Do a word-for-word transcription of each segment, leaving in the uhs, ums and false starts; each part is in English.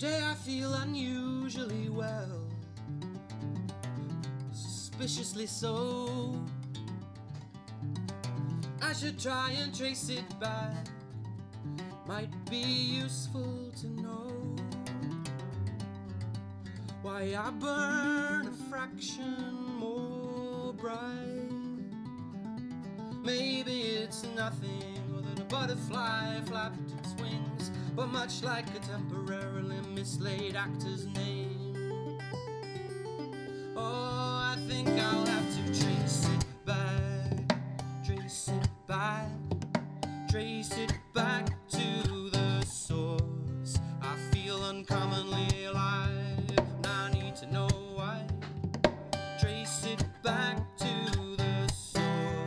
Today I feel unusually well, suspiciously so. I should try and trace it back, might be useful to know why I burn a fraction more bright. Maybe it's nothing more than a butterfly flapped its wings, but much like a temporarily mislaid actor's name. Oh, I think I'll have to trace it back, trace it back, trace it back to the source. I feel uncommonly alive, and I need to know why. Trace it back to the source.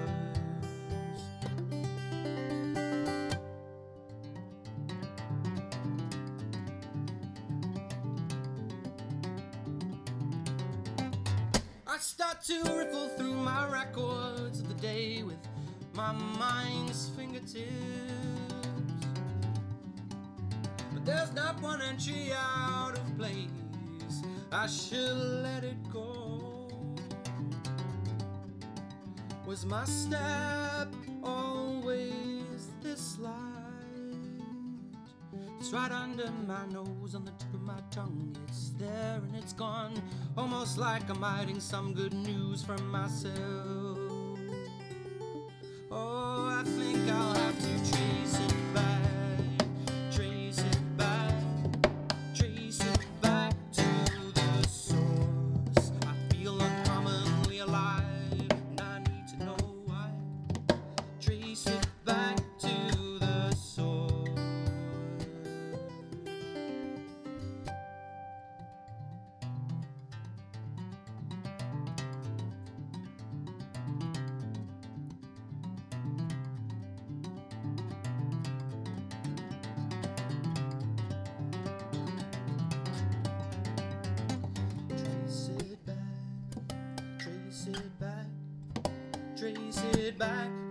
I start to riffle through my records of the day with my mind's fingertips, but there's not one entry out of place. I should let it go. Was my step always this light? It's right under my nose, on the tip of my tongue. It's there and it's gone, almost like I'm hiding some good news from myself. Oh, I think I'll have to trace it back, trace it back, trace it back to the source. I feel uncommonly alive, and I need to know why. Trace it back to the source. Trace it back, trace it back, trace it back.